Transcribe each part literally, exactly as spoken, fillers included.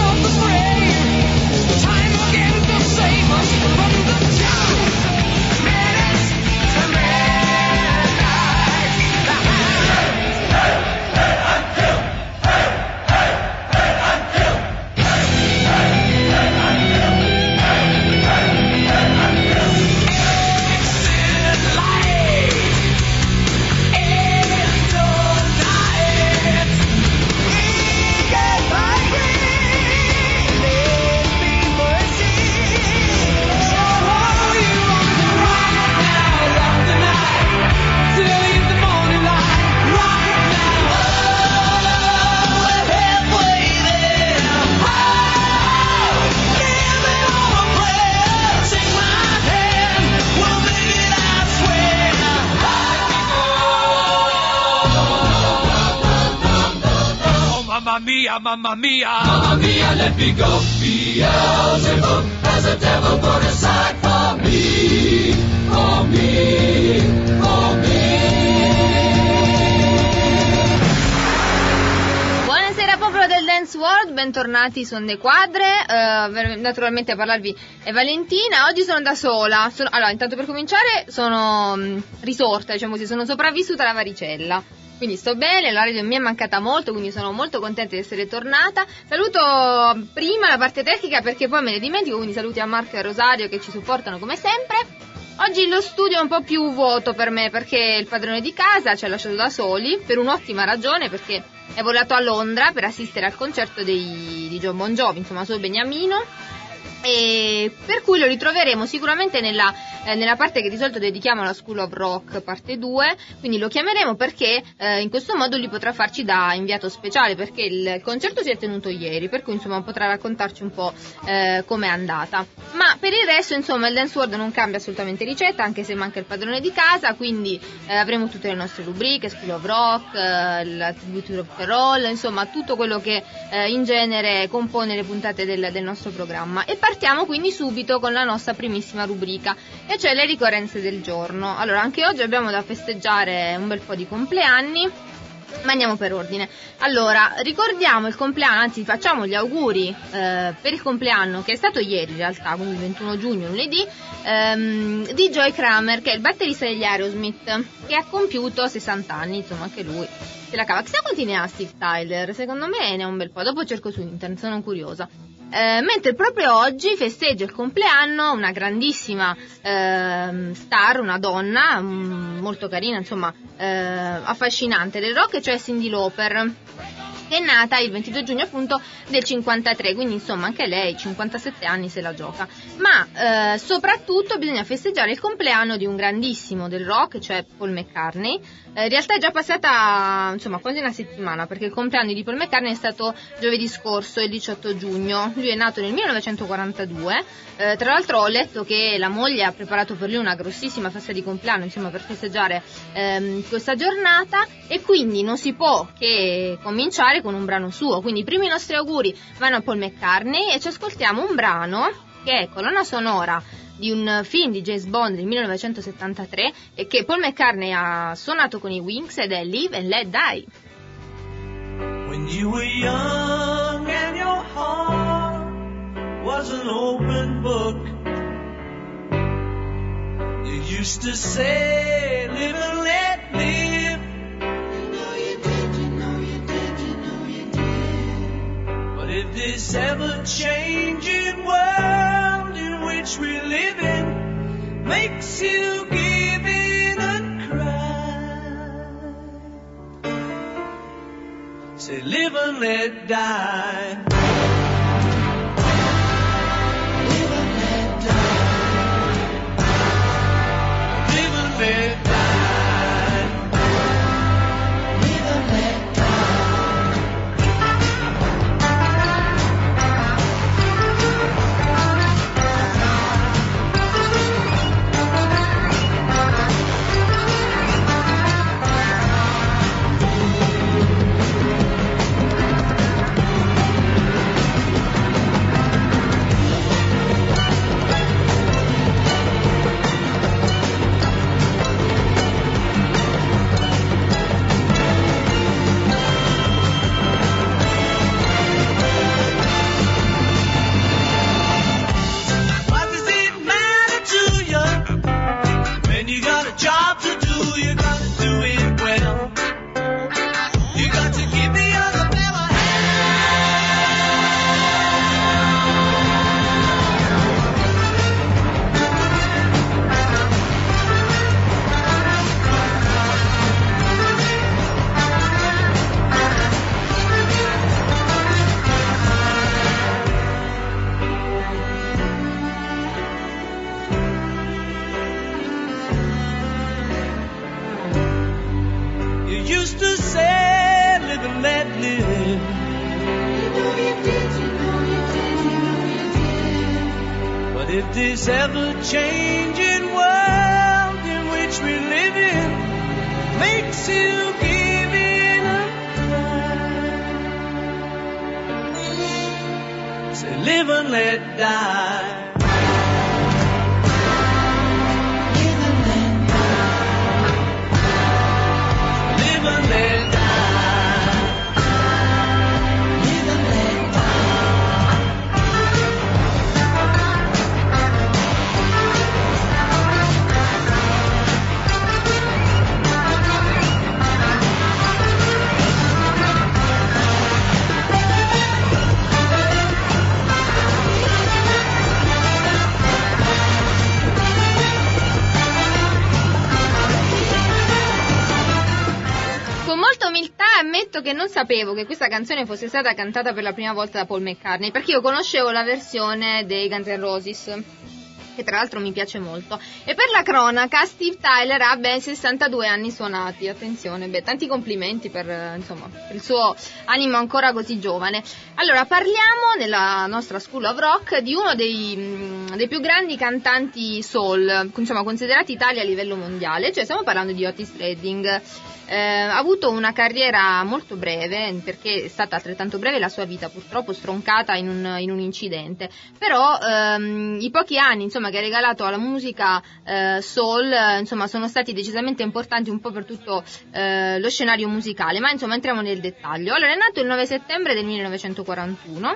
mia, mamma mia, mamma mia, let me go. Beelzebub has a devil put aside for me, for me, for me. Buonasera popolo del Dance World, bentornati su Onde Quadre, uh, naturalmente a parlarvi è Valentina. Oggi sono da sola, sono, allora intanto per cominciare sono um, risorta, diciamo così, sono sopravvissuta alla varicella. Quindi sto bene, la radio mi è mancata molto, quindi sono molto contenta di essere tornata. Saluto prima la parte tecnica perché poi me ne dimentico, quindi saluti a Marco e a Rosario che ci supportano come sempre. Oggi lo studio è un po' più vuoto per me perché il padrone di casa ci ha lasciato da soli, per un'ottima ragione, perché è volato a Londra per assistere al concerto dei, di John Bon Jovi, insomma suo beniamino. E per cui lo ritroveremo sicuramente nella, eh, nella parte che di solito dedichiamo alla School of Rock parte due, quindi lo chiameremo perché eh, in questo modo lui potrà farci da inviato speciale, perché il concerto si è tenuto ieri, per cui insomma potrà raccontarci un po' eh, com'è andata. Ma per il resto insomma il Dance World non cambia assolutamente ricetta, anche se manca il padrone di casa, quindi eh, avremo tutte le nostre rubriche, School of Rock, eh, la Tribute of the Roll, insomma tutto quello che eh, in genere compone le puntate del, del nostro programma. E partiamo quindi subito con la nostra primissima rubrica, e cioè le ricorrenze del giorno. Allora, anche oggi abbiamo da festeggiare un bel po' di compleanni, ma andiamo per ordine. Allora, ricordiamo il compleanno, anzi facciamo gli auguri eh, per il compleanno, che è stato ieri in realtà, quindi il ventuno giugno, lunedì, ehm, di Joey Kramer, che è il batterista degli Aerosmith, che ha compiuto sessanta anni, insomma anche lui se la cava. Chissà quanti ne ha Steve Tyler, secondo me ne ha un bel po', dopo cerco su internet, sono curiosa. Eh, mentre proprio oggi festeggia il compleanno una grandissima eh, star, una donna um, molto carina, insomma eh, affascinante del rock, cioè Cyndi Lauper, che è nata il ventidue giugno appunto del cinquantatré, quindi insomma anche lei cinquantasette anni se la gioca. Ma eh, soprattutto bisogna festeggiare il compleanno di un grandissimo del rock, cioè Paul McCartney. Eh, in realtà è già passata insomma quasi una settimana, perché il compleanno di Paul McCartney è stato giovedì scorso, il diciotto giugno. Lui è nato nel millenovecentoquarantadue, eh, tra l'altro ho letto che la moglie ha preparato per lui una grossissima festa di compleanno, insomma per festeggiare ehm, questa giornata, e quindi non si può che cominciare con un brano suo. Quindi i primi nostri auguri vanno a Paul McCartney e ci ascoltiamo un brano che è colonna sonora di un film di James Bond del millenovecentosettantatré e che Paul McCartney ha suonato con i Wings, ed è Live and Let Die. When you were young and your heart was an open book, you used to say live and let live. You know you did, you know you did, you know you did. But if this ever-changing world in which we live in makes you give in and cry, say live and let die. Live and let die. Live and let die. Live and let die. if this ever-changing world in which we live in makes you give in a cry, say live and let die. Ammetto che non sapevo che questa canzone fosse stata cantata per la prima volta da Paul McCartney, perché io conoscevo la versione dei Guns N' Roses, che tra l'altro mi piace molto. E per la cronaca, Steve Tyler ha ben sessantadue anni suonati, attenzione, beh, tanti complimenti per, insomma, per il suo animo ancora così giovane. Allora, parliamo nella nostra School of Rock di uno dei, dei più grandi cantanti soul, insomma, considerati tali a livello mondiale, cioè stiamo parlando di Otis Redding. Eh, ha avuto una carriera molto breve, perché è stata altrettanto breve la sua vita, purtroppo stroncata in un, in un incidente, però ehm, i pochi anni, insomma, che ha regalato alla musica eh, soul, eh, insomma, sono stati decisamente importanti un po' per tutto eh, lo scenario musicale, ma insomma entriamo nel dettaglio. Allora, è nato il nove settembre del millenovecentoquarantuno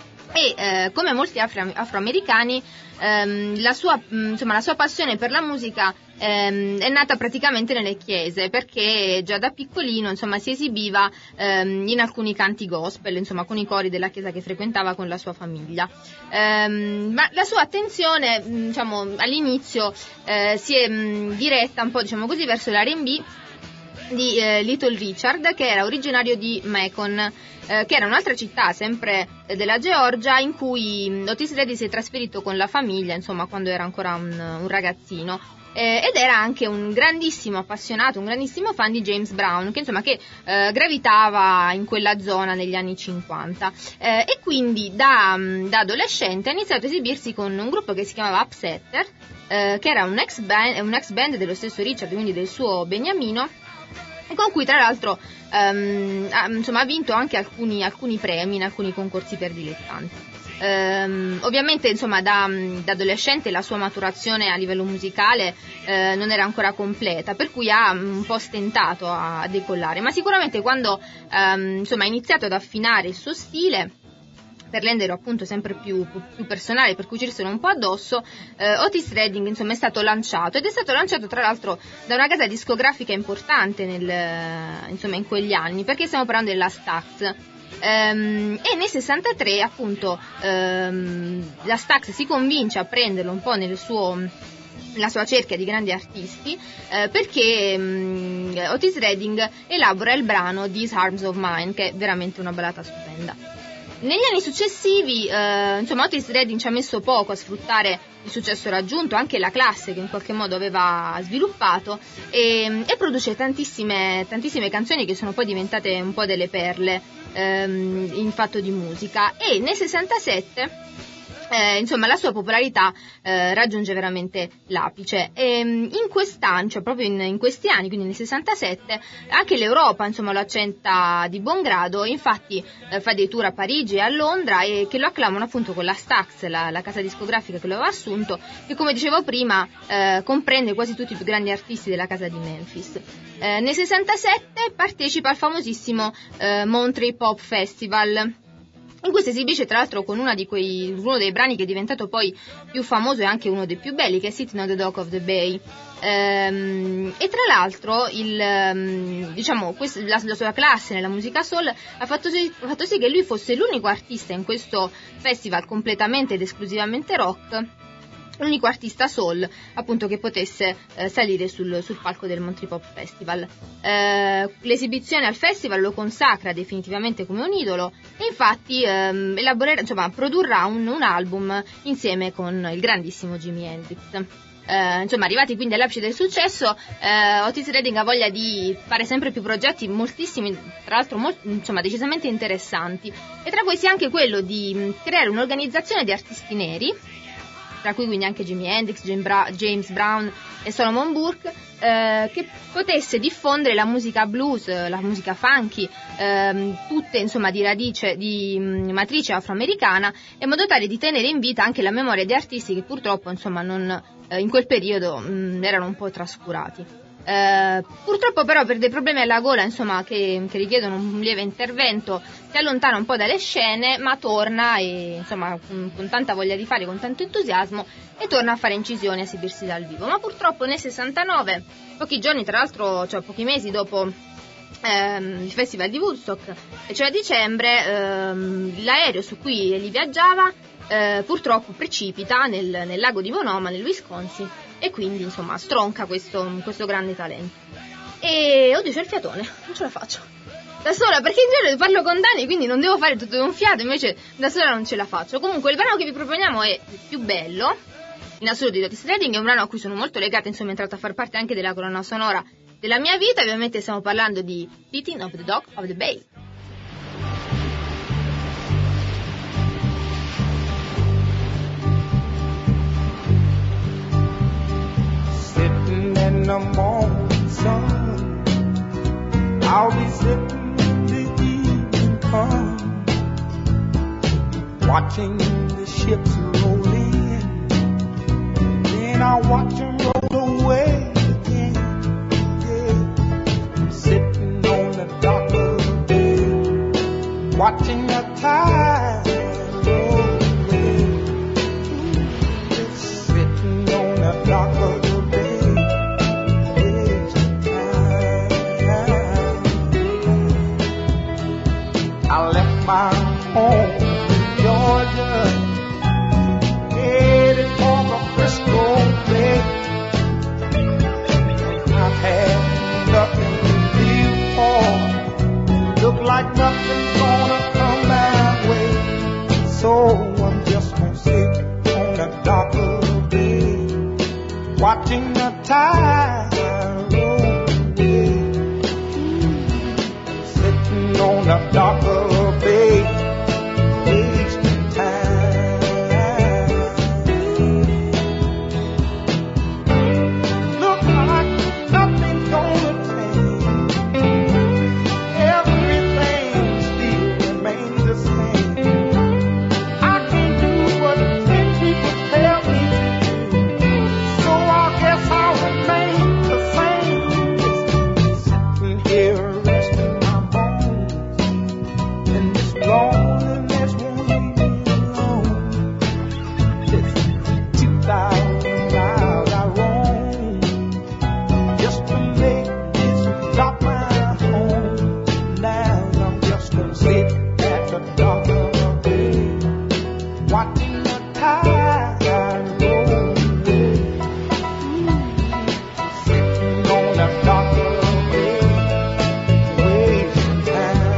e eh, come molti afro- afroamericani ehm, la sua, mh, insomma, la sua passione per la musica ehm, è nata praticamente nelle chiese, perché già da piccolino, insomma, si esibiva ehm, in alcuni canti gospel, insomma, con i cori della chiesa che frequentava con la sua famiglia. Ehm, ma la sua attenzione, mh, diciamo, all'inizio eh, si è mh, diretta un po', diciamo così, verso l'R and B di eh, Little Richard, che era originario di Macon, eh, che era un'altra città sempre eh, della Georgia, in cui mh, Otis Redding si è trasferito con la famiglia, insomma, quando era ancora un, un ragazzino. Eh, ed era anche un grandissimo appassionato, un grandissimo fan di James Brown, che insomma che eh, gravitava in quella zona negli anni cinquanta, eh, e quindi da, da adolescente ha iniziato a esibirsi con un gruppo che si chiamava Upsetter, eh, che era un ex band, un ex band dello stesso Richard, quindi del suo beniamino, e con cui tra l'altro um, ha, insomma, ha vinto anche alcuni, alcuni premi in alcuni concorsi per dilettanti. Um, ovviamente, insomma, da, da adolescente la sua maturazione a livello musicale eh, non era ancora completa, per cui ha un po' stentato a, a decollare, ma sicuramente quando um, insomma, ha iniziato ad affinare il suo stile per renderlo appunto sempre più, più, più personale, per cucirselo un po' addosso, eh, Otis Redding, insomma, è stato lanciato, ed è stato lanciato tra l'altro da una casa discografica importante nel, insomma, in quegli anni, perché stiamo parlando della Stax. Um, e nel sessantatré appunto um, la Stax si convince a prenderlo un po' nel suo la sua cerchia di grandi artisti, eh, perché um, Otis Redding elabora il brano These Arms of Mine, che è veramente una ballata stupenda. Negli anni successivi, eh, insomma, Otis Redding ci ha messo poco a sfruttare il successo raggiunto, anche la classe che in qualche modo aveva sviluppato, e, e produce tantissime, tantissime canzoni che sono poi diventate un po' delle perle ehm, in fatto di musica. E nel sessantasette Eh, insomma, la sua popolarità eh, raggiunge veramente l'apice, e in quest'anno, cioè proprio in, in questi anni, quindi nel sessantasette, anche l'Europa, insomma, lo accetta di buon grado. Infatti eh, fa dei tour a Parigi e a Londra, e che lo acclamano appunto con la Stax, la, la casa discografica che lo aveva assunto, che, come dicevo prima, eh, comprende quasi tutti i più grandi artisti della casa di Memphis. Eh, nel sessantasette partecipa al famosissimo eh, Monterey Pop Festival, in cui si esibisce tra l'altro con una di quei, uno dei brani che è diventato poi più famoso e anche uno dei più belli, che è Sitting on the Dock of the Bay. Ehm, e tra l'altro il, um, diciamo, questo, la, la sua classe nella musica soul ha fatto, sì, ha fatto sì che lui fosse l'unico artista in questo festival completamente ed esclusivamente rock, l'unico artista soul appunto che potesse eh, salire sul, sul palco del Monterey Pop Festival. Eh, l'esibizione al festival lo consacra definitivamente come un idolo, e infatti ehm, elaborerà, insomma, produrrà un, un album insieme con il grandissimo Jimi Hendrix. Eh, insomma, arrivati quindi all'apice del successo, eh, Otis Redding ha voglia di fare sempre più progetti, moltissimi, tra l'altro molt, insomma, decisamente interessanti, e tra questi anche quello di creare un'organizzazione di artisti neri tra cui quindi anche Jimi Hendrix, James Brown e Solomon Burke, eh, che potesse diffondere la musica blues, la musica funky, ehm, tutte insomma di radice, di mh, matrice afroamericana, in modo tale di tenere in vita anche la memoria di artisti che purtroppo insomma non, eh, in quel periodo mh, erano un po' trascurati. Uh, purtroppo però per dei problemi alla gola insomma che, che richiedono un lieve intervento si allontana un po' dalle scene, ma torna e insomma con, con tanta voglia di fare, con tanto entusiasmo, e torna a fare incisioni, a esibirsi dal vivo. Ma purtroppo nel sessantanove, pochi giorni tra l'altro, cioè pochi mesi dopo ehm, il festival di Woodstock, cioè a dicembre, ehm, l'aereo su cui egli viaggiava eh, purtroppo precipita nel, nel lago di Bonoma, nel Wisconsin, e quindi insomma stronca questo, questo grande talento. E oddio, c'è il fiatone, non ce la faccio da sola, perché in genere parlo con Dani, quindi non devo fare tutto di un fiato, invece da sola non ce la faccio. Comunque il brano che vi proponiamo è il più bello in assoluto di Otis Redding, è un brano a cui sono molto legata, insomma è entrato a far parte anche della colonna sonora della mia vita. Ovviamente stiamo parlando di Beating of the Dog of the Bay. In the morning sun, I'll be sitting the evening come, watching the ships roll in, then I'll watch them roll away again. Yeah. I'm sitting on the dock of the bay, watching the tide roll away. Sitting on the dock of the I left my home in Georgia, headed for the Frisco Bay. I've had nothing to live for, look like nothing's gonna come my way. So I'm just gonna sit on the dock of the bay, watching the tide roll away. Sitting on the dock of the bay, wasting time. Look like nothing's gonna change, everything still remains the same. I can't do what ten people tell me to do, so I guess I'll remain the same. Sitting here resting my bones, and this loneliness won't leave me alone. It's two thousand miles I roam just to make this dock my home. Now I'm just gonna sit at the dock of the bay, watching the tide roll away. Sitting on the dock of the bay, wasting time.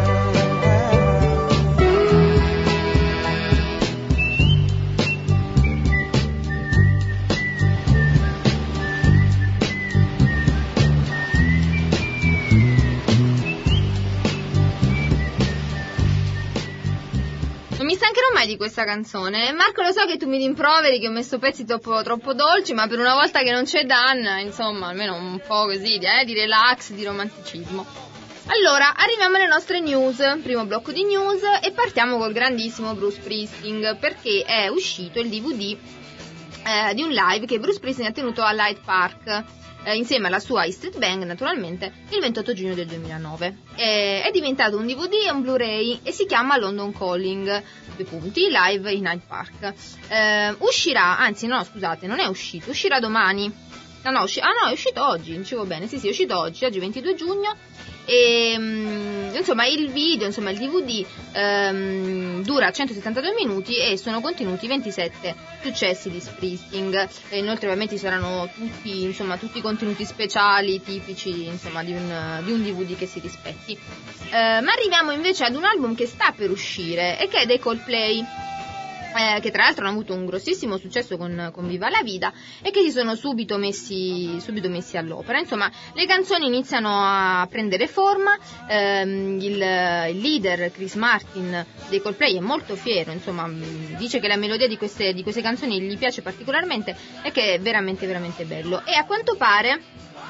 Non mi stancherò mai di questa canzone. Marco, lo so che tu mi rimproveri che ho messo pezzi troppo, troppo dolci, ma per una volta che non c'è Dan, insomma, almeno un po' così di, eh, di relax, di romanticismo. Allora, arriviamo alle nostre news, primo blocco di news, e partiamo col grandissimo Bruce Springsteen, perché è uscito il D V D eh, di un live che Bruce Springsteen ha tenuto all'Hyde Park, eh, insieme alla sua E Street Band, naturalmente, il ventotto giugno del duemilanove. Eh, è diventato un D V D e un Blu-ray e si chiama London Calling, due punti, live in Hyde Park. Eh, uscirà, anzi no, scusate, non è uscito, uscirà domani. No, no, usci- ah no, è uscito oggi, dicevo bene, sì sì, è uscito oggi, oggi ventidue giugno, e um, insomma il video, insomma il D V D um, dura centosettantadue minuti e sono contenuti ventisette successi di Springsteen, e inoltre ovviamente ci saranno tutti, insomma, tutti i contenuti speciali tipici, insomma, di un, di un D V D che si rispetti. Uh, ma arriviamo invece ad un album che sta per uscire e che è dei Coldplay. Eh, che tra l'altro hanno avuto un grossissimo successo con, con Viva la Vida e che si sono subito messi, subito messi all'opera. Insomma, le canzoni iniziano a prendere forma, ehm, il, il leader Chris Martin dei Coldplay è molto fiero, insomma, dice che la melodia di queste, di queste canzoni gli piace particolarmente e che è veramente veramente bello, e a quanto pare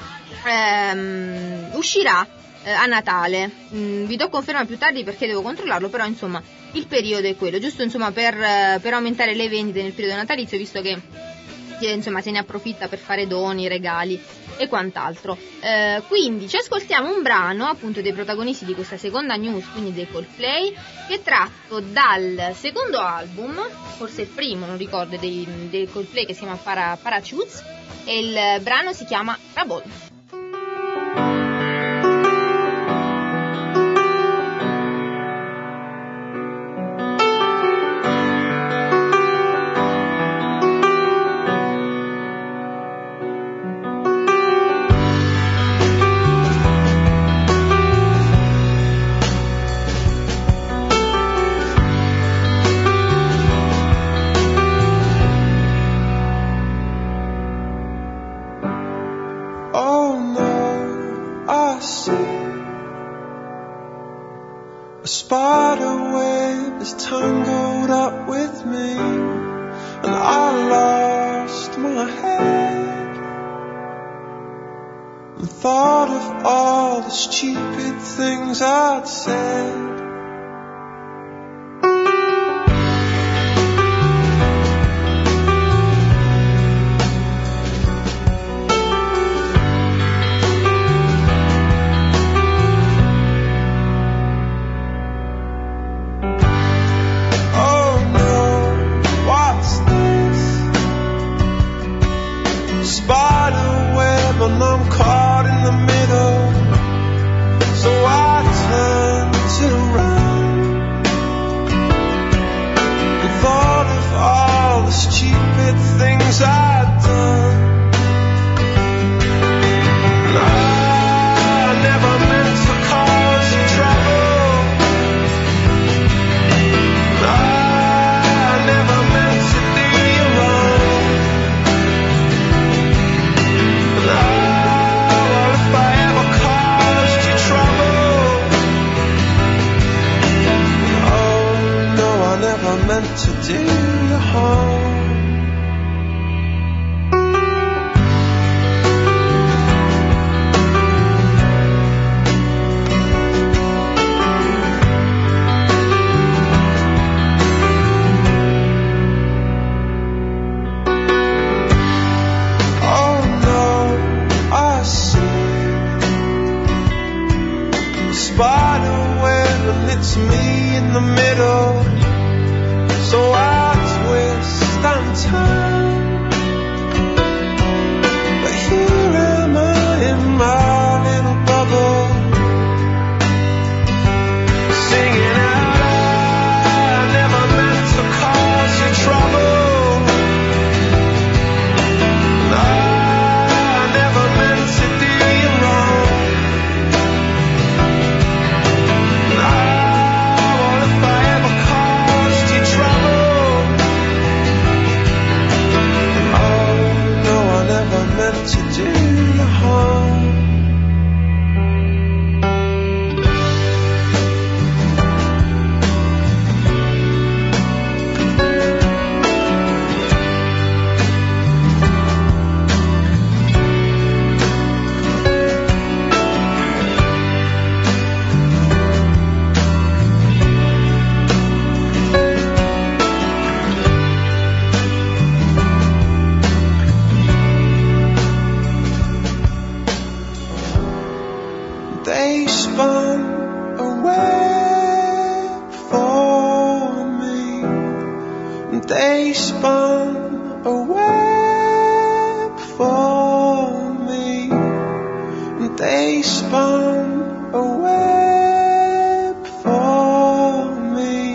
ehm, uscirà eh, a Natale. Mm, vi do conferma più tardi perché devo controllarlo, però insomma il periodo è quello, giusto insomma per, per aumentare le vendite nel periodo natalizio, visto che insomma se ne approfitta per fare doni, regali e quant'altro. Eh, quindi ci ascoltiamo un brano appunto dei protagonisti di questa seconda news, quindi dei Coldplay, che è tratto dal secondo album, forse il primo, non ricordo, dei, dei Coldplay, che si chiama Para, Parachutes, e il brano si chiama Trouble. I'd said oh no, what's this? Spider web and I'm caught in the middle, so I turn to run. The thought of all the stupid things I'd done. And I never meant to cause you trouble. And I never meant to do you wrong. And I, well, if I ever caused you trouble, oh no, I never meant to do you harm. Oh no, I see a spider web and it's me in the middle, so I twist and turn. But here am I in my little bubble, singing out, I never meant to cause you trouble. And I never meant to do you wrong. And I, well, if I ever caused you trouble, oh no, I never meant to do you harm. They spun a web for me. They spun a web for me. They spun a web for me.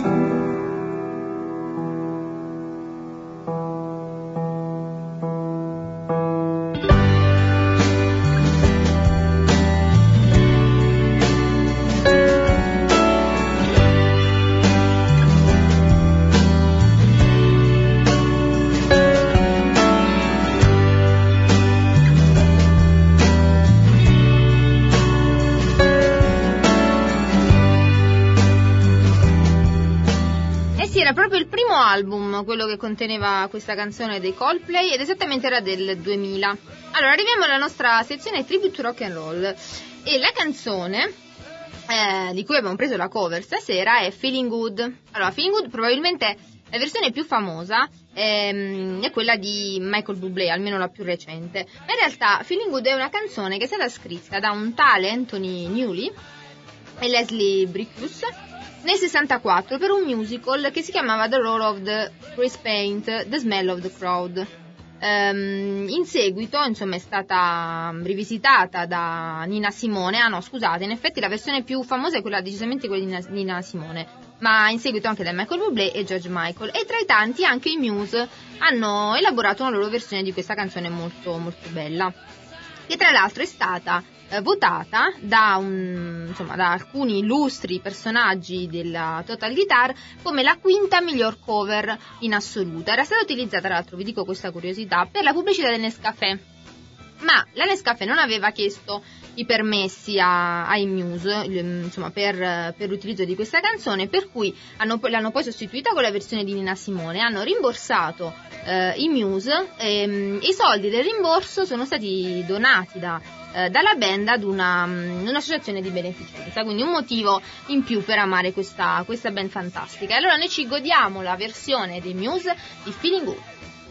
proprio il primo album quello che conteneva questa canzone dei Coldplay, ed esattamente era del duemila. Allora, arriviamo alla nostra sezione Tribute to Rock and Roll, e la canzone eh, di cui abbiamo preso la cover stasera è Feeling Good. Allora, Feeling Good probabilmente la versione più famosa ehm, è quella di Michael Bublé, almeno la più recente, ma in realtà Feeling Good è una canzone che è stata scritta da un tale Anthony Newley e Leslie Bricusse nel sessantaquattro per un musical che si chiamava The Roar of the Grease Paint, The Smell of the Crowd. Um, in seguito, insomma, è stata rivisitata da Nina Simone. Ah no, scusate, in effetti la versione più famosa è quella decisamente quella di Nina, Nina Simone, ma in seguito anche da Michael Bublé e George Michael, e tra i tanti anche i Muse hanno elaborato una loro versione di questa canzone molto molto bella, che tra l'altro è stata eh, votata da, un, insomma, da alcuni illustri personaggi della Total Guitar come la quinta miglior cover in assoluto. Era stata utilizzata, tra l'altro, vi dico questa curiosità, per la pubblicità del Nescafè, ma la Nescafè non aveva chiesto i permessi a, ai Muse, insomma, per, per l'utilizzo di questa canzone, per cui hanno, l'hanno poi sostituita con la versione di Nina Simone, hanno rimborsato eh, i Muse, e i soldi del rimborso sono stati donati da, eh, dalla band ad una, un'associazione di beneficenza, quindi un motivo in più per amare questa, questa band fantastica. E allora noi ci godiamo la versione dei Muse di Feeling Good.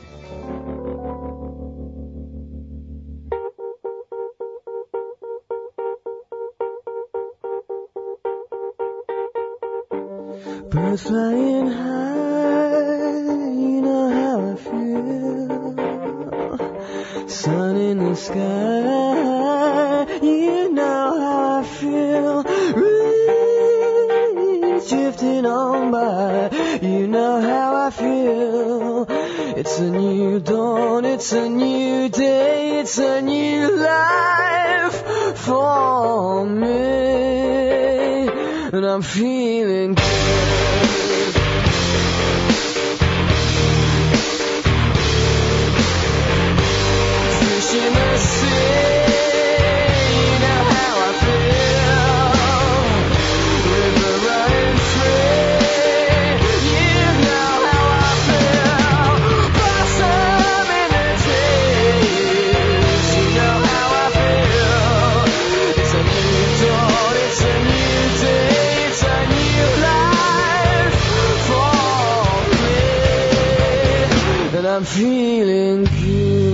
Birds flying high, you know how I feel. Sun in the sky, you know how I feel. Breeze drifting on by, you know how I feel. It's a new dawn, it's a new day, it's a new life for me, and I'm feeling good. Fish in the sea, you know how I feel. River running free, you know how I feel. Blossom in the trees, you know how I feel. It's a new dawn, it's a new day, it's a new life for me, and I'm feeling good.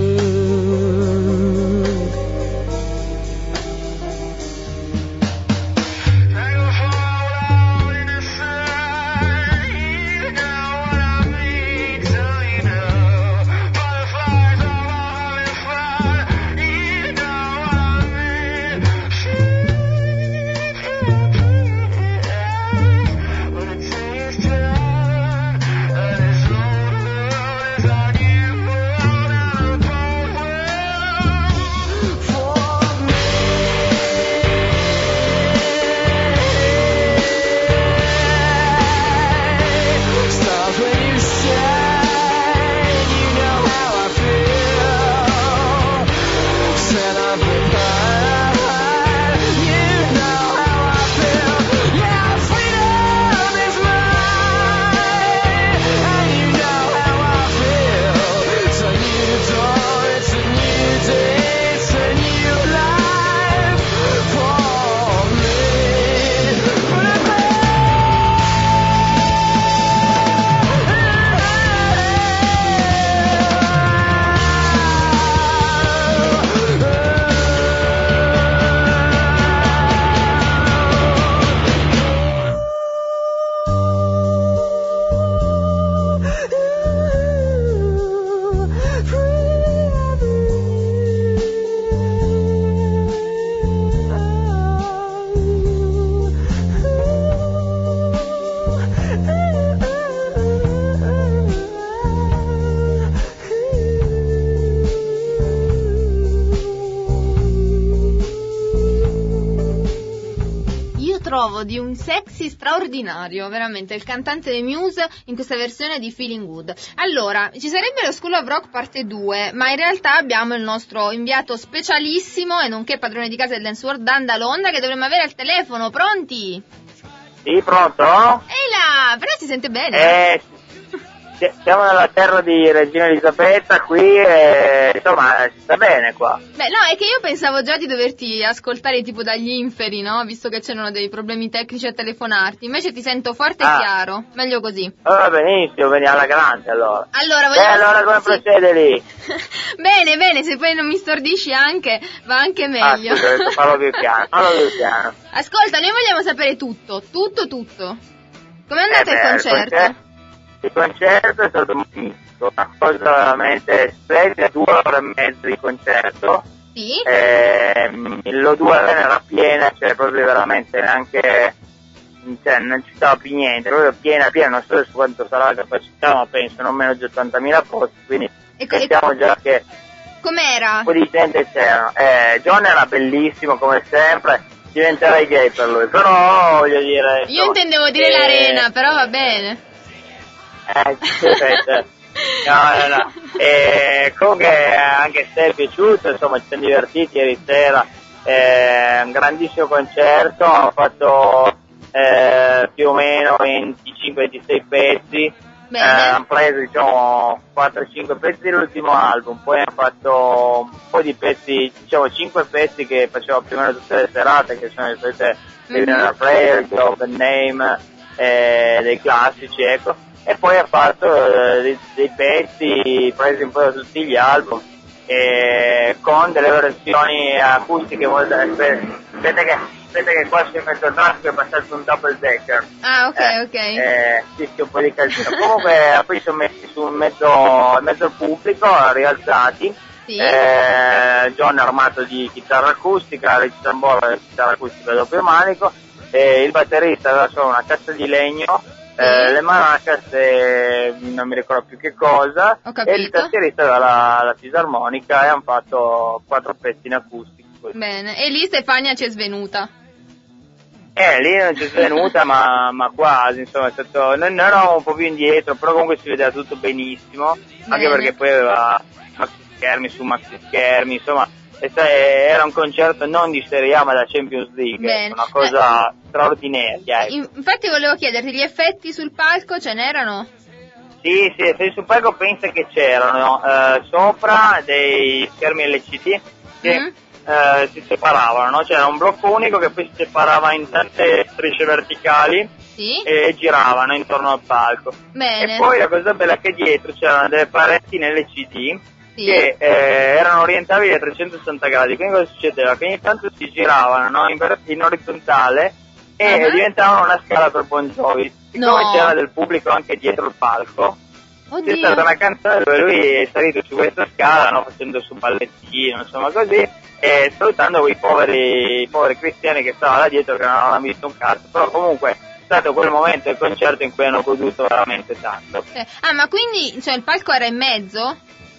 Di un sexy straordinario, veramente, il cantante dei Muse in questa versione di Feeling Good. Allora, ci sarebbe lo School of Rock parte due, ma in realtà abbiamo il nostro inviato specialissimo e nonché padrone di casa del Dance World, Dan Dalonda, che dovremmo avere al telefono. Pronti? Sì, pronto? Ehi là, però si sente bene? Eh, Si- Siamo nella terra di Regina Elisabetta qui e insomma si sta bene qua. Beh, no, è che io pensavo già di doverti ascoltare tipo dagli inferi, no? Visto che c'erano dei problemi tecnici a telefonarti. Invece ti sento forte Ah. e chiaro. Meglio così. Allora benissimo, veniamo alla grande allora. Allora, E vogliamo... allora come sì. procede lì? Bene, bene, se poi non mi stordisci anche, va anche Ah, meglio. scusa, adesso parlo più piano, parlo più piano. Ascolta, noi vogliamo sapere tutto, tutto, tutto. Com'è andato Eh il beh, concerto? concerto- Il concerto è stato magnifico, una cosa veramente splendida, due ore e mezza di concerto. Sì? Ehm, l'O due Arena era piena, cioè proprio veramente neanche, cioè non ci stava più niente, proprio piena, piena, non so su quanto sarà la capacità, ma penso non meno di ottantamila posti, quindi E co- e- pensiamo già che Com'era? un po' di gente c'era. Eh, John era bellissimo come sempre, diventerei gay per lui, però voglio dire... Io insomma, intendevo dire eh, l'arena, però va bene. Eh, perfetto. No, no, no. E comunque anche se è piaciuto, insomma ci siamo divertiti ieri sera, eh, un grandissimo concerto, hanno fatto eh, più o meno venticinque ventisei pezzi, Bene. eh, hanno preso diciamo quattro cinque pezzi dell'ultimo album, poi hanno fatto un po' di pezzi, diciamo cinque pezzi che facevano più o meno tutte le serate, che sono le solite Mhm. mm-hmm. Prayer, Open Name, eh, dei classici, ecco. E poi ha fatto eh, dei, dei pezzi presi un po' da tutti gli album eh, con delle versioni acustiche molto... Aspetta, aspetta che, aspetta che qua si mette il traffico, è passato un double decker. Ah, ok, Eh, ok. Eh, sì, sì, un po' di casino. Comunque poi sono messi su in mezzo, in mezzo al pubblico, rialzati. Sì. Eh, John è armato di chitarra acustica, Rich Tambora di chitarra acustica a doppio manico, e il batterista aveva solo una cassa di legno, eh, le maracas e non mi ricordo più che cosa, Ho capito. e il tastierista aveva la, la fisarmonica e hanno fatto quattro pezzi in acustico. Bene. E lì Stefania ci è svenuta. Eh, lì non c'è svenuta, ma, ma quasi, insomma, è stato, noi, noi eravamo un po' più indietro, però comunque si vedeva tutto benissimo, anche Bene. perché poi aveva maxi schermi su maxi schermi, insomma, e sai, era un concerto non di Serie A ma da Champions League, Bene. una cosa straordinaria. Ecco. In- Infatti volevo chiederti, gli effetti sul palco ce n'erano? Sì, sì, se sul palco pensa che c'erano eh, sopra dei schermi L C D che Mm. eh, si separavano, no? C'era un blocco unico che poi si separava in tante strisce verticali Sì? e giravano intorno al palco. Bene. E poi la cosa bella è che dietro c'erano delle pareti in L C D Sì. che eh, erano orientabili a trecentosessanta gradi, quindi cosa succedeva? Che ogni tanto si giravano, no? in, ver- in orizzontale e Ah. diventavano una scala per Bon Jovi. Siccome No. c'era del pubblico anche dietro il palco, c'è Oddio. stata una canzone dove lui è salito su questa scala, no? facendo su ballettino, insomma così, e salutando quei poveri, poveri cristiani che stavano là dietro che non avevano visto un cazzo, però comunque è stato quel momento del concerto in cui hanno goduto veramente tanto. Eh, Ah, ma quindi cioè, il palco era in mezzo?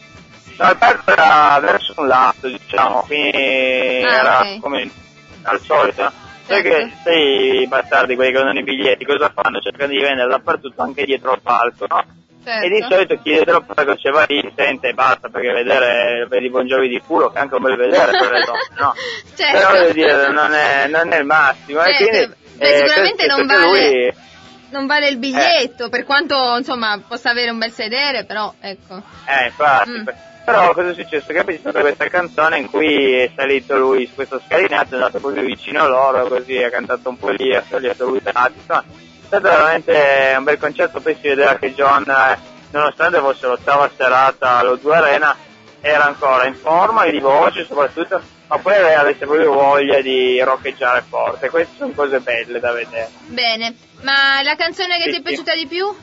No, il palco era verso un lato, diciamo, quindi Ah, era ok. come al solito. no? Sai Certo. che sai i bastardi, quelli che vendono i biglietti, cosa fanno? Cercano di vendere dappertutto, anche dietro al palco, no? Certo. E di solito chi è dietro al palco c'è va lì, sente e basta, perché vedere, vedi Bon Jovi di culo, che è anche un bel vedere per le donne, no? Certo. Però voglio dire, non è, non è il massimo, e Certo. quindi... Beh, sicuramente questo- non perché vale- lui- Non vale il biglietto, per quanto insomma possa avere un bel sedere, però ecco. Eh, infatti. Mm. Però cosa è successo? Che poi c'è stata questa canzone in cui è salito lui su questa scalinata, è andato proprio vicino a loro, così ha cantato un po' lì, ha li ha salutati. Insomma, è stato veramente un bel concerto, poi si vedeva che John, eh, nonostante fosse l'ottava serata all'O due Arena, era ancora in forma e di voce soprattutto, ma poi avesse proprio voglia di roccheggiare forte. Queste sono cose belle da vedere. Bene. Ma la canzone che Sì, ti è sì. piaciuta di più?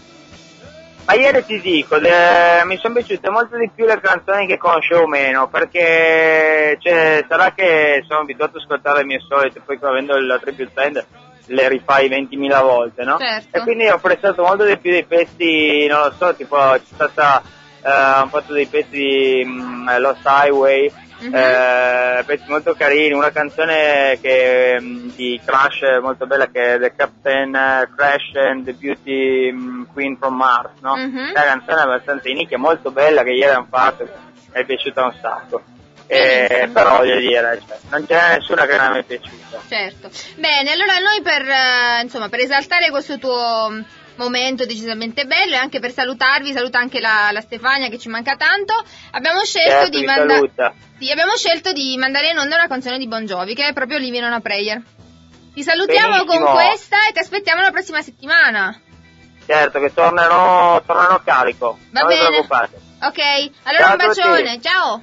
Ma ieri ti dico, le- mi sono piaciute molto di più le canzoni che conoscevo meno, perché cioè, sarà che sono abituato ad ascoltare le mie solite, poi avendo il tribute band le rifai ventimila volte, no? Certo. E quindi ho apprezzato molto di più dei pezzi, non lo so, tipo c'è stata, eh, ho fatto dei pezzi mh, Lost Highway, Mhm. eh, pezzi molto carini, una canzone che, mh, di Crash molto bella che è The Captain eh, Crash and the Beauty mh, Queen from Mars, no? Mhm. Una canzone abbastanza inicchia, molto bella che ieri hanno fatto, mi è piaciuta un sacco. Eh, Benissimo. però voglio dire, cioè, non c'è nessuna che non mi è piaciuta. Certo. Bene, allora noi per, eh, insomma, per esaltare questo tuo momento decisamente bello, e anche per salutarvi, saluta anche la, la Stefania che ci manca tanto. Abbiamo scelto Certo, di vi mandare saluta. Sì, abbiamo scelto di mandare in onda una canzone di Bon Jovi, che è proprio Living on a Prayer. Ti salutiamo Benissimo. con questa e ti aspettiamo la prossima settimana. Certo, che tornerò, tornerò carico. Va non vi bene. preoccupate. Ok, allora Ciao un a tutti. bacione, ciao.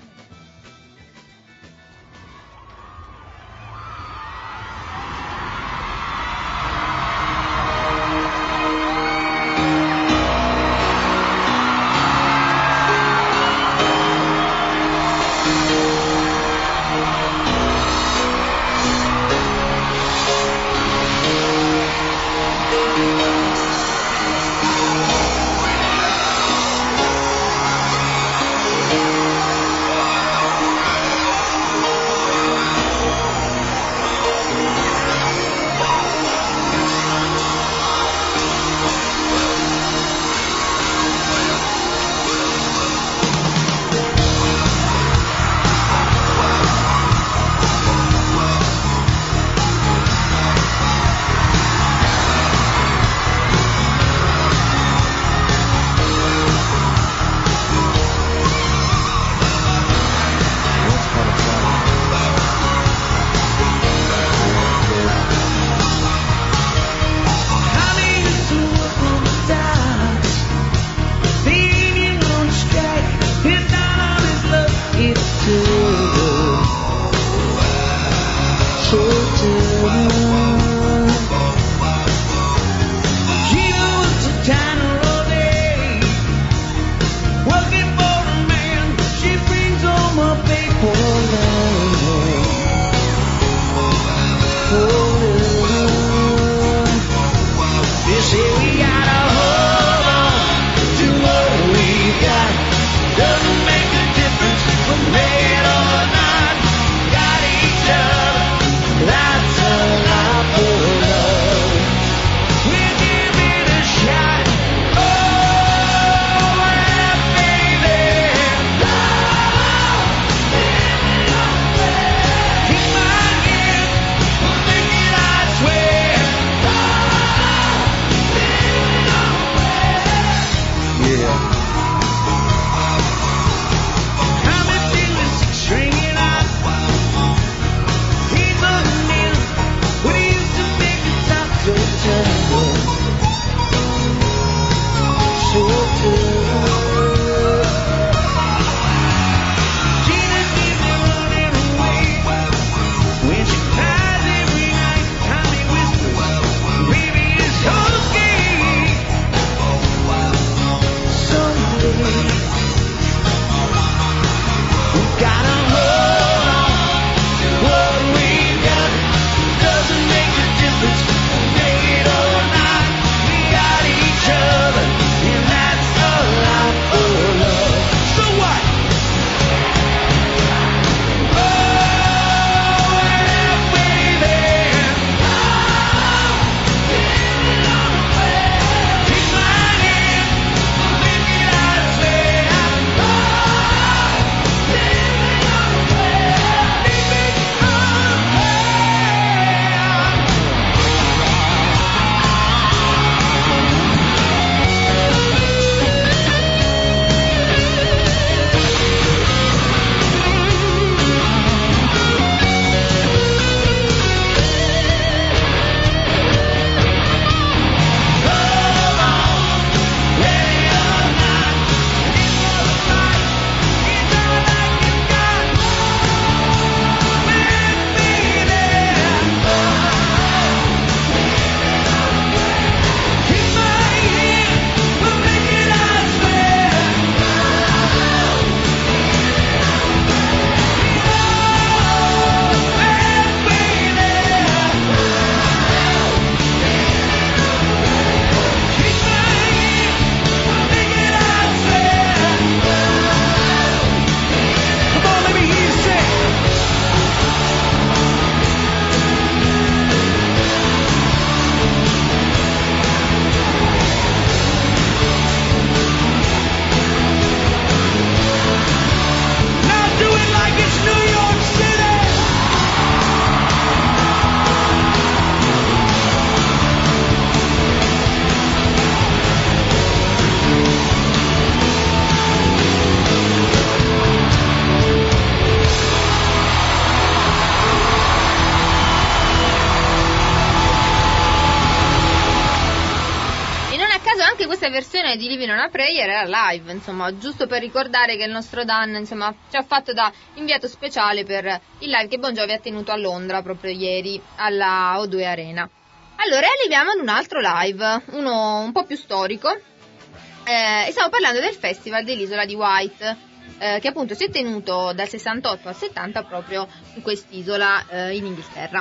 trasmissione di Living on a Prayer era live, insomma, giusto per ricordare che il nostro Dan, insomma, ci ha fatto da inviato speciale per il live che Bon Jovi ha tenuto a Londra proprio ieri alla O due Arena. Allora, arriviamo ad un altro live, uno un po' più storico, eh, e stiamo parlando del Festival dell'Isola di Wight, eh, che appunto si è tenuto dal sessantotto al settanta proprio in quest'isola eh, in Inghilterra.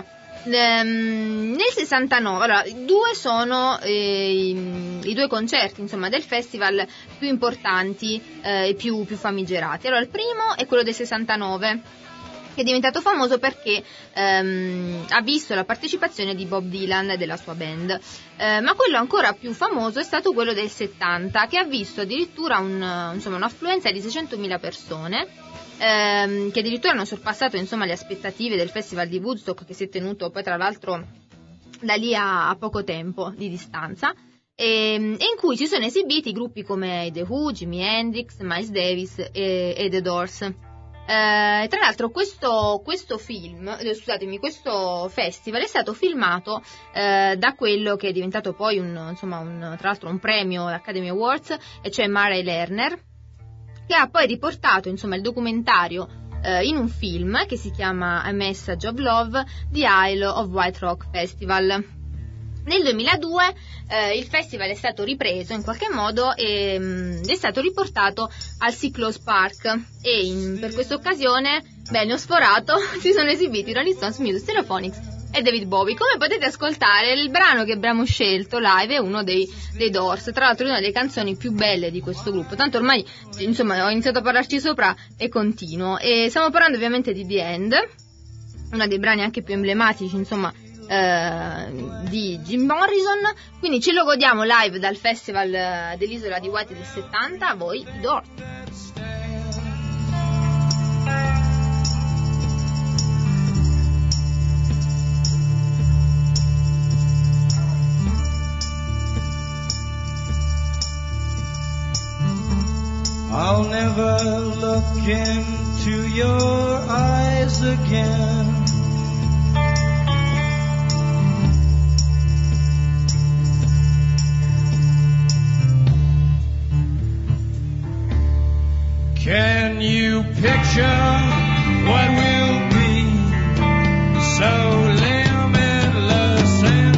Nel sessantanove, allora, due sono eh, i, i due concerti, insomma, del festival più importanti e eh, più, più famigerati. Allora, il primo è quello del sessantanove, che è diventato famoso perché ehm, ha visto la partecipazione di Bob Dylan e della sua band, eh, ma quello ancora più famoso è stato quello del settanta, che ha visto addirittura un, insomma, un'affluenza di seicentomila persone, Ehm, che addirittura hanno sorpassato, insomma, le aspettative del festival di Woodstock, che si è tenuto poi tra l'altro da lì a, a poco tempo di distanza, e, e in cui si sono esibiti gruppi come The Who, Jimi Hendrix, Miles Davis e, e The Doors. Eh, tra l'altro questo, questo film, eh, scusatemi, questo festival è stato filmato eh, da quello che è diventato poi un, insomma, un, tra l'altro un premio Academy Awards, e cioè Murray Lerner, che ha poi riportato, insomma, il documentario eh, in un film che si chiama A Message of Love, The Isle of White Rock Festival. Nel duemiladue eh, il festival è stato ripreso in qualche modo e mh, è stato riportato al Cyclos Park, e in, per questa occasione, bene, ho sforato, si sono esibiti Rolling Stones, Muse, Stereophonics e David Bowie. Come potete ascoltare, il brano che abbiamo scelto live è uno dei, dei Doors, tra l'altro una delle canzoni più belle di questo gruppo, tanto ormai, insomma, ho iniziato a parlarci sopra e continuo. E stiamo parlando ovviamente di The End, uno dei brani anche più emblematici, insomma, eh, di Jim Morrison, quindi ce lo godiamo live dal festival dell'Isola di Wight del settanta, a voi i Doors. I'll never look into your eyes again. Can you picture what will be so limitless and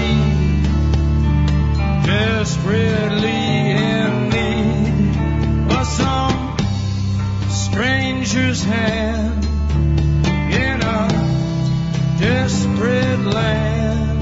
free, desperately in need of some stranger's hand in a desperate land?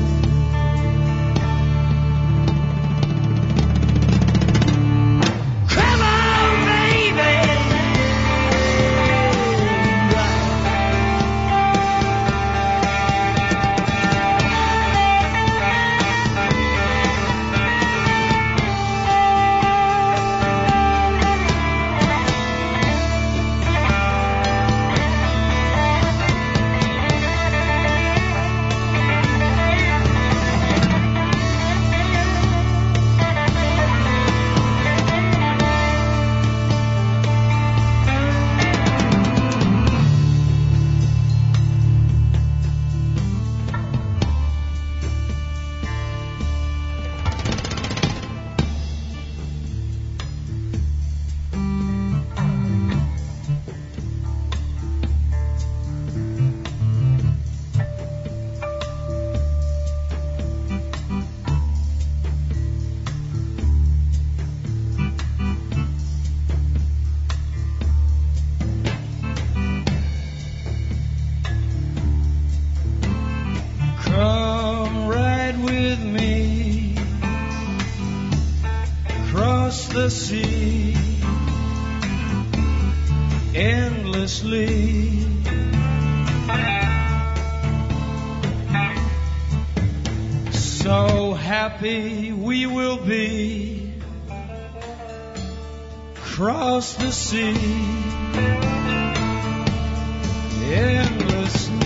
The sea endlessly, so happy we will be. Cross the sea endlessly.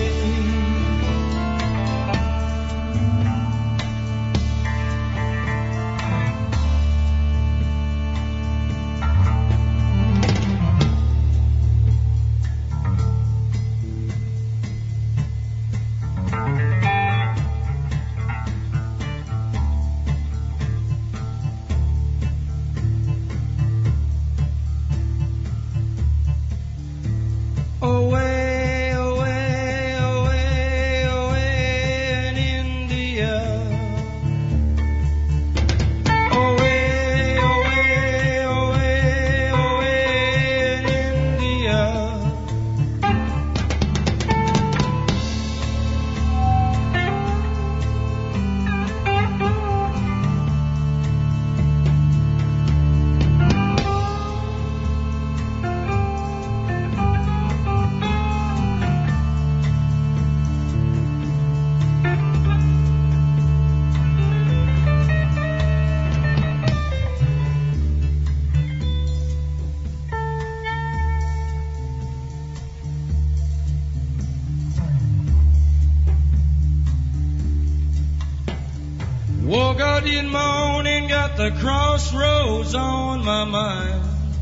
out in the morning, got the crossroads on my mind.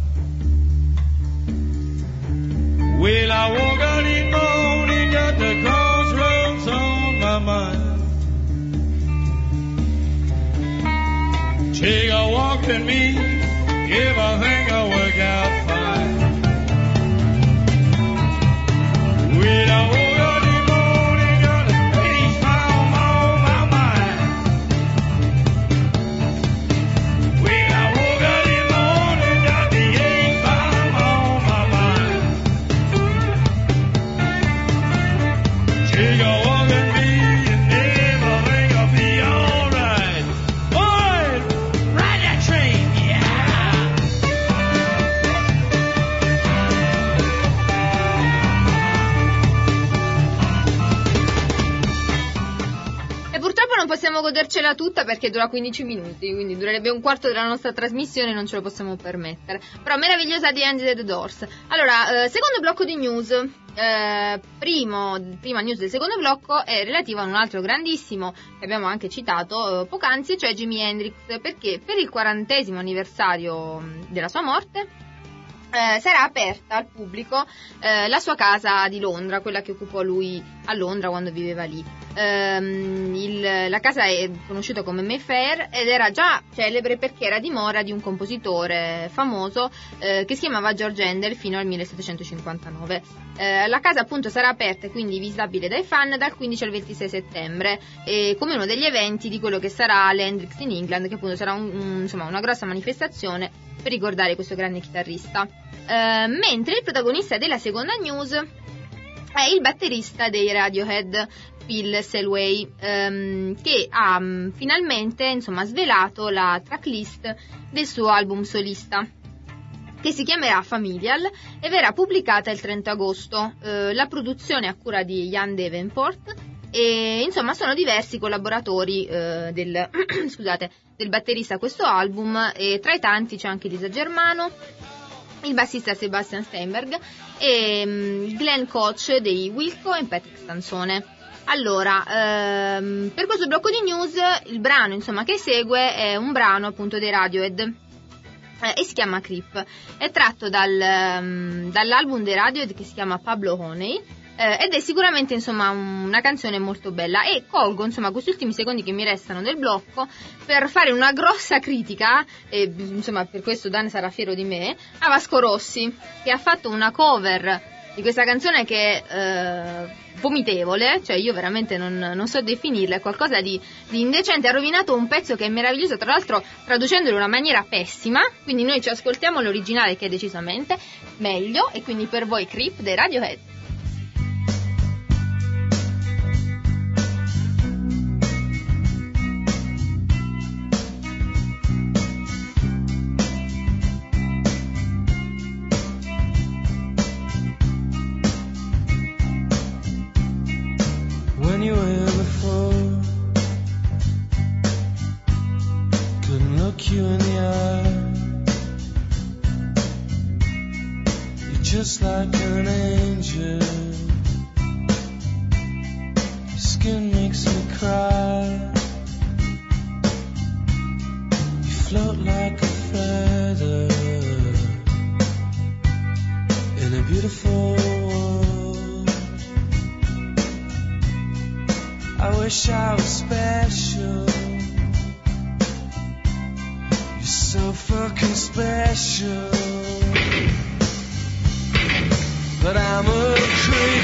Well, I woke out in the morning, got the crossroads on my mind. Take a walk with me, everything will work out fine. Well, I woke out in the morning, got a peace on my mind. Well, I woke out in the morning, got the eight bomb on my mind. Take a walk with me and everything will be alright. Boys, ride that train, yeah! E purtroppo non possiamo godercela tutta perché dura quindici minuti, quindi durerebbe un quarto della nostra trasmissione e non ce lo possiamo permettere. Però meravigliosa di Andy the Doors. Allora, eh, secondo blocco di news. Eh, primo, prima news del secondo blocco è relativa a un altro grandissimo che abbiamo anche citato eh, poc'anzi, cioè Jimi Hendrix, perché per il quarantesimo anniversario della sua morte Eh, sarà aperta al pubblico eh, la sua casa di Londra, quella che occupò lui a Londra quando viveva lì. Ehm, il, la casa è conosciuta come Mayfair ed era già celebre perché era dimora di un compositore famoso eh, che si chiamava George Handel fino al millesettecentocinquantanove. Eh, la casa appunto sarà aperta e quindi visitabile dai fan dal quindici al ventisei settembre eh, come uno degli eventi di quello che sarà l'Hendrix in England, che appunto sarà un, un, insomma, una grossa manifestazione per ricordare questo grande chitarrista. Uh, mentre il protagonista della seconda news è il batterista dei Radiohead, Phil Selway, um, che ha um, finalmente insomma svelato la tracklist del suo album solista, che si chiamerà Familial e verrà pubblicata il trenta agosto. Uh, la produzione è a cura di Ian Davenport e insomma sono diversi collaboratori uh, del scusate del batterista a questo album, e tra i tanti c'è anche Lisa Germano, il bassista Sebastian Steinberg e um, Glenn Koch dei Wilco e Patrick Stansone. Allora, ehm, per questo blocco di news il brano insomma che segue è un brano appunto dei Radiohead eh, e si chiama Creep. È tratto dal, um, dall'album dei Radiohead che si chiama Pablo Honey. Eh, ed è sicuramente insomma una canzone molto bella, e colgo insomma questi ultimi secondi che mi restano del blocco per fare una grossa critica, e insomma per questo Dan sarà fiero di me, a Vasco Rossi, che ha fatto una cover di questa canzone che è eh, vomitevole, cioè io veramente non, non so definirla, è qualcosa di, di indecente. Ha rovinato un pezzo che è meraviglioso, tra l'altro traducendolo in una maniera pessima, quindi noi ci ascoltiamo l'originale che è decisamente meglio, e quindi per voi Creep dei Radiohead. When you were here before, couldn't look you in the eye. You're just like an angel. Your skin makes me cry. You float like a feather in a beautiful world. I wish I was special. You're so fucking special. But I'm a creep.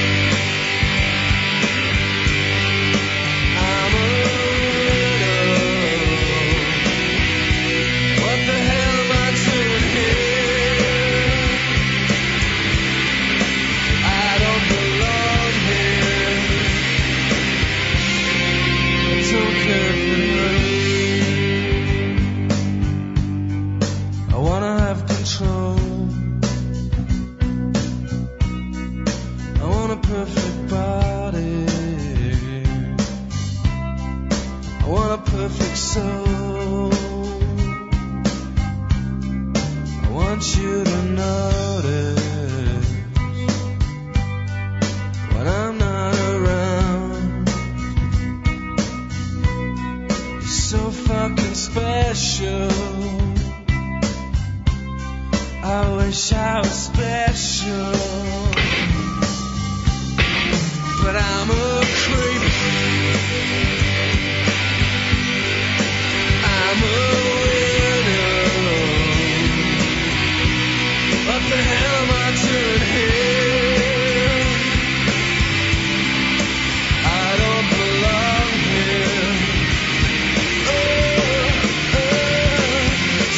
I'm a widow. What the hell am I doing here? I don't belong here. Don't care for I wanna have control. I want a perfect body. I want a perfect soul. I want you to notice when I'm not around. So far wish I was special, but I'm a creep. I'm a widow. What the hell am I doing here? I don't belong here. Oh, oh,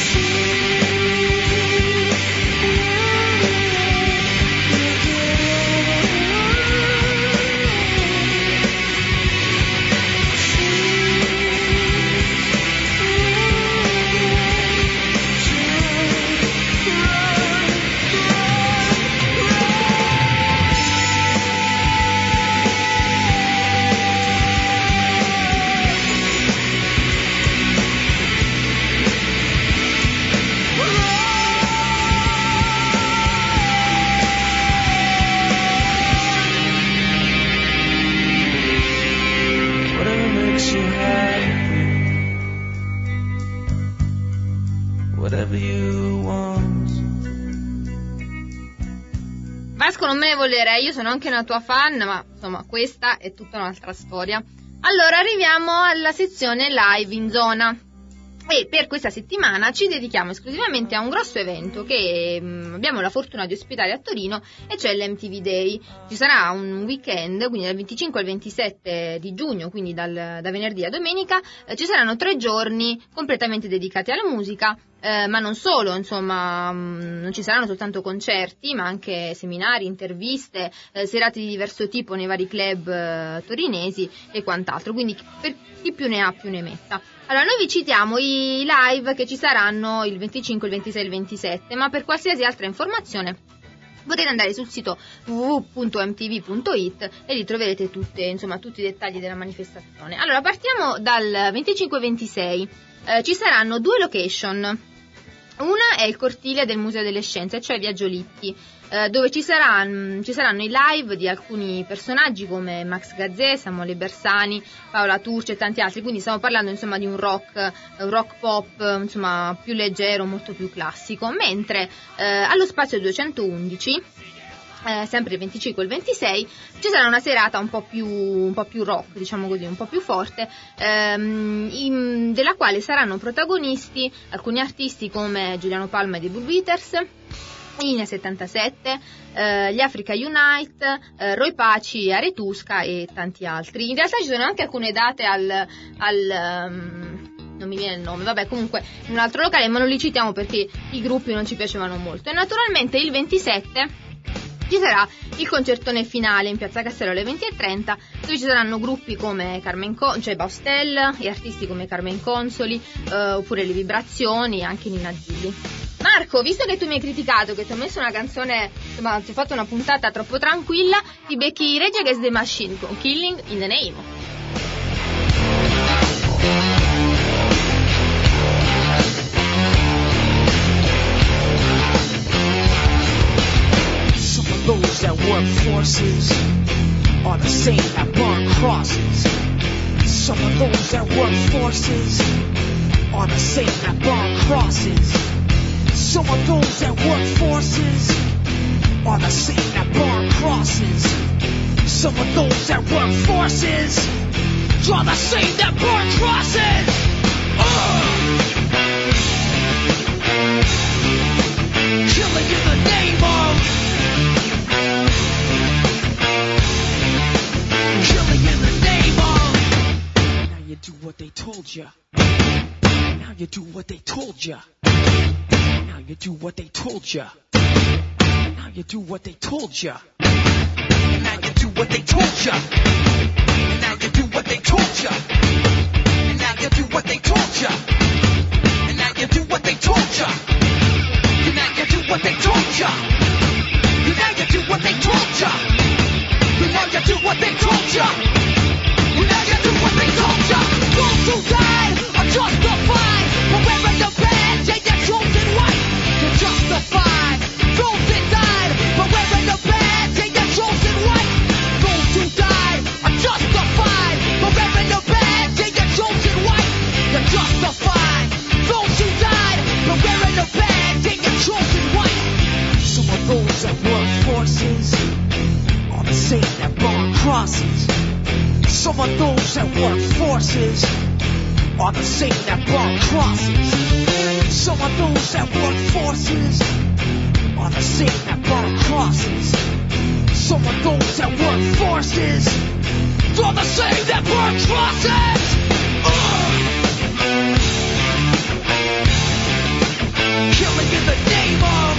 whatever makes you happy, whatever you want. Vasco, non me ne volerei, io sono anche una tua fan, ma insomma questa è tutta un'altra storia. Allora arriviamo alla sezione live in zona e per questa settimana ci dedichiamo esclusivamente a un grosso evento che mh, abbiamo la fortuna di ospitare a Torino, e cioè l'M T V Day. Ci sarà un weekend, quindi dal venticinque al ventisette di giugno, quindi dal, da venerdì a domenica, eh, ci saranno tre giorni completamente dedicati alla musica. Eh, ma non solo, insomma, mh, non ci saranno soltanto concerti, ma anche seminari, interviste, eh, serate di diverso tipo nei vari club eh, torinesi e quant'altro, quindi per chi più ne ha più ne metta. Allora, noi vi citiamo i live che ci saranno il venticinque, il ventisei e il ventisette, ma per qualsiasi altra informazione potete andare sul sito w w w punto m t v punto i t e lì troverete tutte, insomma, tutti i dettagli della manifestazione. Allora, partiamo dal venticinque ventisei. Eh, ci saranno due location. Una è il cortile del Museo delle Scienze, cioè Via Giolitti, eh, dove ci saranno, ci saranno i live di alcuni personaggi come Max Gazzè, Samuele Bersani, Paola Turci e tanti altri, quindi stiamo parlando insomma di un rock, un rock pop insomma più leggero, molto più classico, mentre eh, allo Spazio duecentoundici, Eh, sempre il venticinque e il ventisei, ci sarà una serata un po' più un po' più rock, diciamo così, un po' più forte, ehm, in, della quale saranno protagonisti alcuni artisti come Giuliano Palma e The Bull Beaters, Linea settantasette, eh, gli Africa Unite, eh, Roy Paci, Aretusca e tanti altri. In realtà ci sono anche alcune date al, al um, non mi viene il nome, vabbè, comunque in un altro locale, ma non li citiamo perché i gruppi non ci piacevano molto. E naturalmente il ventisette ci sarà il concertone finale in Piazza Castello alle venti e trenta, dove ci saranno gruppi come Carmen Con- cioè Baustel e artisti come Carmen Consoli, eh, oppure Le Vibrazioni e anche Nina Zilli. Marco, visto che tu mi hai criticato che ti ho messo una canzone, insomma, ti ho fatto una puntata troppo tranquilla, ti becchi Rage Against the Machine con Killing in the Name. Those that work forces are the same that burn crosses. Some of those that work forces are the same that burn crosses. Some of those that work forces are the same that burn crosses. Some of those that work forces are the same that burn crosses. Uh! Killing in the name of do what they told ya. Now you do what they told ya. Now you do what they told ya. Now you do what they told ya. Now you do what they told ya. Now you do what they told ya. Now you do what they told ya. Now you do what they told ya. Now you do what they told ya. Now you do what they told ya. Now you do what they told ya. Now you do what they told ya. Those who died are justified for wearing the badge and your chosen white. You're justified. Those that died for wearing the badge and your chosen white. Those who died are justified for wearing the badge and your chosen white. You're justified. Those who died for wearing the badge and your chosen white. Some of those that work forces are the same that burn crosses. Some of those that work forces are the same that burn crosses. Some of those that work forces are the same that burn crosses. Uh. Killing in the name of,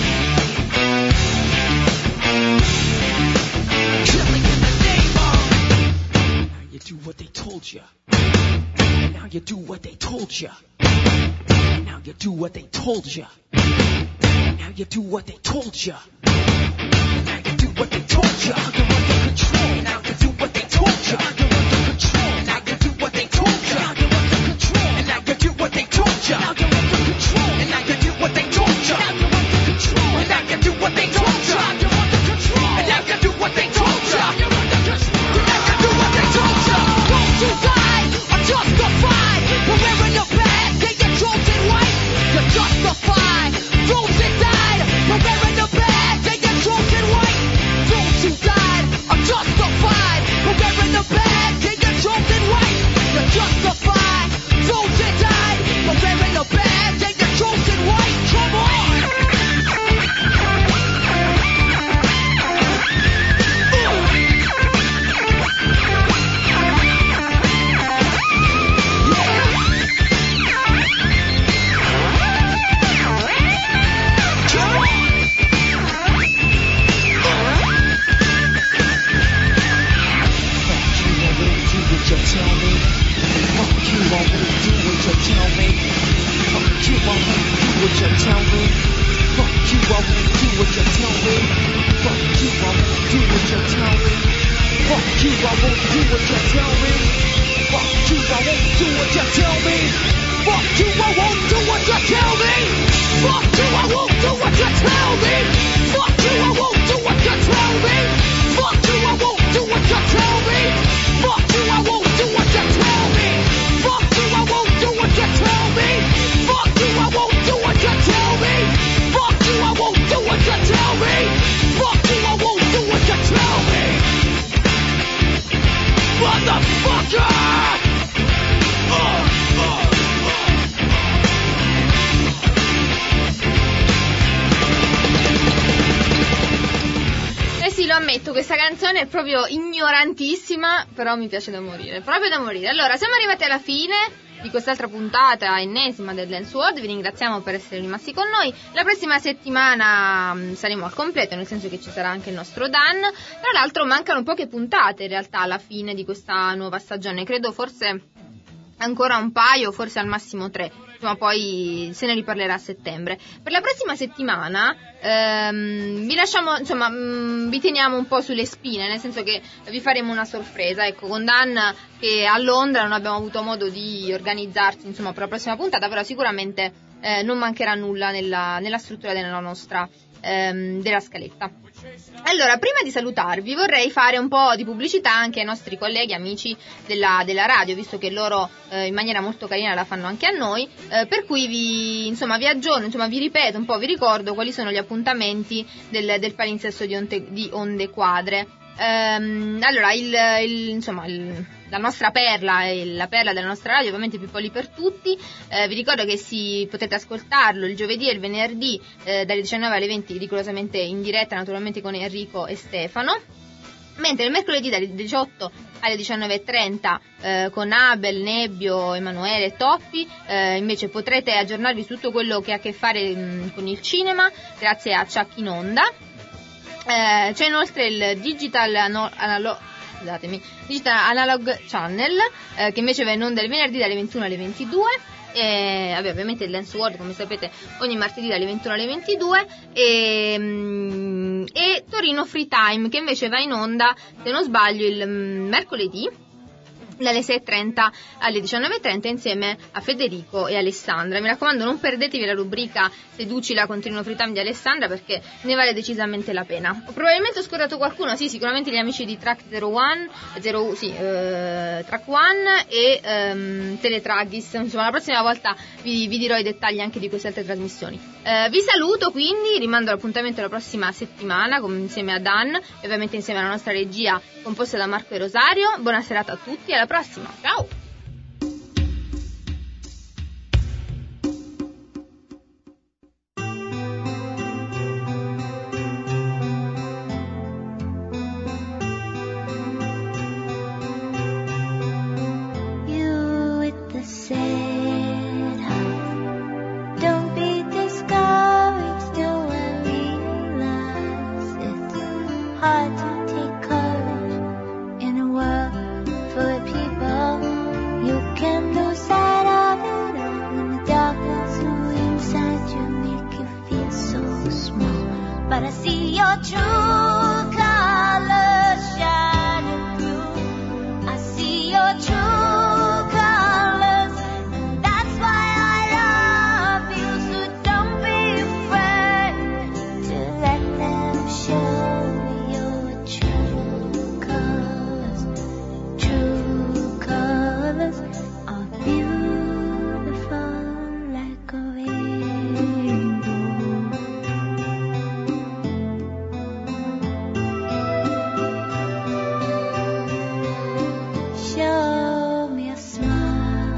killing in the name of. Now you do what they told you. Now you do what they told you. Now you do what they told you. Now you do what they told you. Now you do what they told you. You're under control. Now you do what they told you. You're under control. Now you do what they told you. You're under control. And now you do what they told you. Now you're under control. And now you do what they told you. Now you're under control. And now you do what they told you. You're under control. And now you do what they told you. You're under control. And now you do what they told you. Those who died are justified. For wearing the badge, they get chosen white. You're justified. Those that died for wearing the badge, they get chosen white. Those who died are justified. For wearing the badge, they get chosen white. You're justified. Those that died for wearing the badge, they get chosen white. Come on. Questa canzone è proprio ignorantissima, però mi piace da morire, proprio da morire. Allora, siamo arrivati alla fine di quest'altra puntata ennesima del Dance World. Vi ringraziamo per essere rimasti con noi. La prossima settimana mh, saremo al completo, nel senso che ci sarà anche il nostro Dan. Tra l'altro mancano poche puntate in realtà alla fine di questa nuova stagione, credo forse ancora un paio, forse al massimo tre, ma poi se ne riparlerà a settembre. Per la prossima settimana ehm, vi lasciamo, insomma, mh, vi teniamo un po' sulle spine, nel senso che vi faremo una sorpresa, ecco, con Dan che a Londra non abbiamo avuto modo di organizzarci, insomma, per la prossima puntata, però sicuramente eh, non mancherà nulla nella, nella struttura della nostra ehm, della scaletta. Allora, prima di salutarvi vorrei fare un po' di pubblicità anche ai nostri colleghi, amici della, della radio, visto che loro eh, in maniera molto carina la fanno anche a noi, eh, per cui vi, insomma, vi aggiorno, insomma, vi ripeto un po', vi ricordo quali sono gli appuntamenti del, del palinsesto di Onde, di Onde Quadre. Ehm, allora, il, il, insomma, il, la nostra perla e la perla della nostra radio, ovviamente Pippoli per tutti. Eh, vi ricordo che si potete ascoltarlo il giovedì e il venerdì eh, dalle diciannove alle venti, rigorosamente in diretta, naturalmente con Enrico e Stefano. Mentre il mercoledì dalle diciotto alle diciannove e trenta eh, con Abel, Nebbio, Emanuele e Toppi eh, invece potrete aggiornarvi su tutto quello che ha a che fare mh, con il cinema, grazie a Chuck in Onda. Eh, c'è inoltre il Digital Anal- Analo- scusatemi, Digital Analog Channel eh, che invece va in onda il venerdì dalle ventuno alle ventidue. E vabbè, ovviamente il Dance World, come sapete, ogni martedì dalle ventuno alle ventidue. E, mm, e Torino Free Time, che invece va in onda, se non sbaglio, il mm, mercoledì dalle sei e trenta alle diciannove e trenta insieme a Federico e Alessandra. Mi raccomando, non perdetevi la rubrica Seducila Continuo Free Time di Alessandra, perché ne vale decisamente la pena. Ho probabilmente ho scordato qualcuno, sì, sicuramente gli amici di Track zero uno, zero, sì, eh, Track uno e ehm, Teletraggis. Insomma, la prossima volta vi, vi dirò i dettagli anche di queste altre trasmissioni. Eh, vi saluto, quindi rimando l'appuntamento la prossima settimana con, insieme a Dan e ovviamente insieme alla nostra regia composta da Marco e Rosario. Buona serata a tutti e alla prossima, ciao! You with the sad heart, don't be discouraged, do I realize it's hard to take courage in a world full of people. You can lose sight of it all when the darkness who inside you make you feel so small. But I see your true colors shining through. I see your true colors, and that's why I love you. So don't be afraid to let them show your true colors. True colors are beautiful like a rainbow. Show me a smile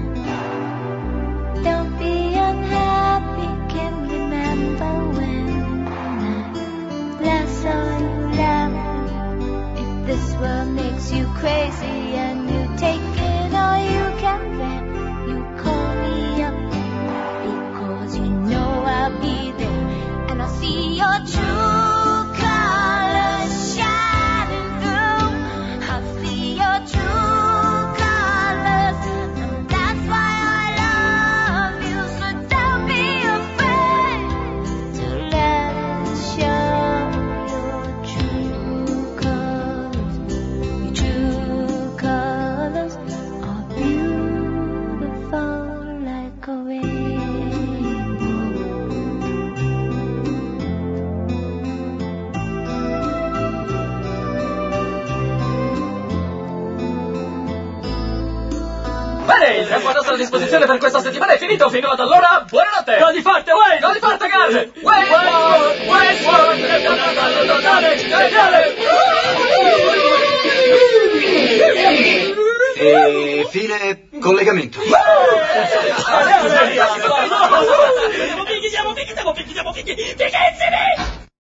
then. Don't be unhappy, can remember when I last saw you laughing. If this world makes you crazy and you take it all you can bear, you call me up because you know I'll be there. And I'll see your true colors shining through. I'll see your true colors, and that's why I love you. So don't be afraid to let it show your true colors. Your true colors are beautiful like a rainbow. Bene, il tempo a nostra disposizione per questa settimana è finito, fino ad allora, buonanotte! Godi forte, Wayne! Godi forte, Gaz! Wayne! Wayne! E fine collegamento. Siamo picchi, siamo picchi, siamo picchi, siamo picchi, picchi,